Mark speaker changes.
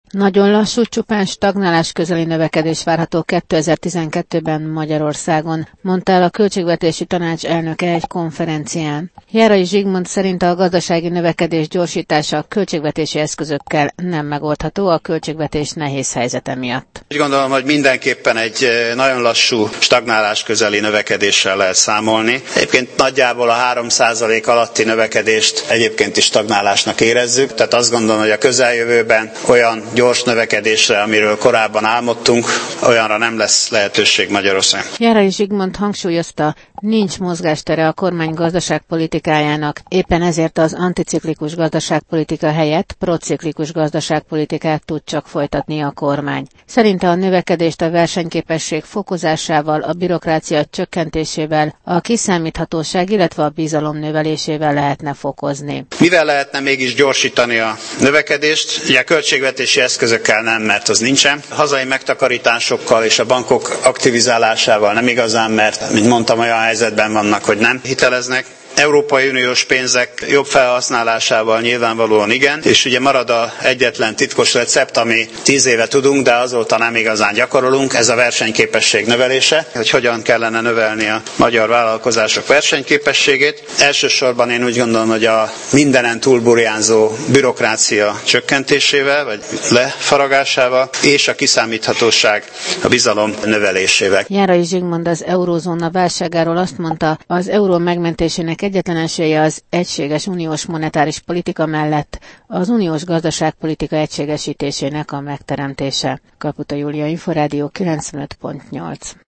Speaker 1: Nagyon lassú, csupán stagnálás közeli növekedés várható 2012-ben Magyarországon, mondta el a Költségvetési Tanács elnöke egy konferencián. Járai Zsigmond szerint a gazdasági növekedés gyorsítása a költségvetési eszközökkel nem megoldható a költségvetés nehéz helyzete miatt.
Speaker 2: Úgy gondolom, hogy mindenképpen egy nagyon lassú, stagnálás közeli növekedéssel lehet számolni. Egyébként nagyjából a 3% alatti növekedést egyébként is stagnálásnak érezzük, tehát azt gondolom, hogy a közeljövőben olyan gyors növekedésre, amiről korábban álmodtunk, olyanra nem lesz lehetőség Magyarországon.
Speaker 1: Járai Zsigmond hangsúlyozta, nincs mozgástere a kormány gazdaságpolitikájának, éppen ezért az anticiklikus gazdaságpolitika helyett prociklikus gazdaságpolitikát tud csak folytatni a kormány. Szerinte a növekedést a versenyképesség fokozásával, a bürokrácia csökkentésével, a kiszámíthatóság, illetve a bizalom növelésével lehetne fokozni.
Speaker 2: Mivel lehetne mégis gyorsítani a növekedést? Ugye a költségvetési eszközökkel nem, mert az nincsen. A hazai megtakarításokkal és a bankok aktivizálásával nem igazán, mert, mint mondtam, olyan helyzetben vannak, hogy nem hiteleznek. Európai Uniós pénzek jobb felhasználásával nyilvánvalóan igen, és ugye marad az egyetlen titkos recept, ami 10 éve tudunk, de azóta nem igazán gyakorolunk, ez a versenyképesség növelése, hogy hogyan kellene növelni a magyar vállalkozások versenyképességét. Elsősorban én úgy gondolom, hogy a mindenen túlburjánzó bürokrácia csökkentésével, vagy lefaragásával, és a kiszámíthatóság, a bizalom növelésével.
Speaker 1: Járai Zsigmond az eurózóna válságáról azt mondta, az euró megmentésének egyetlen esélye az egységes uniós monetáris politika mellett az uniós gazdaságpolitika egységesítésének a megteremtése. Kaputa Júlia, Inforádió 95.8.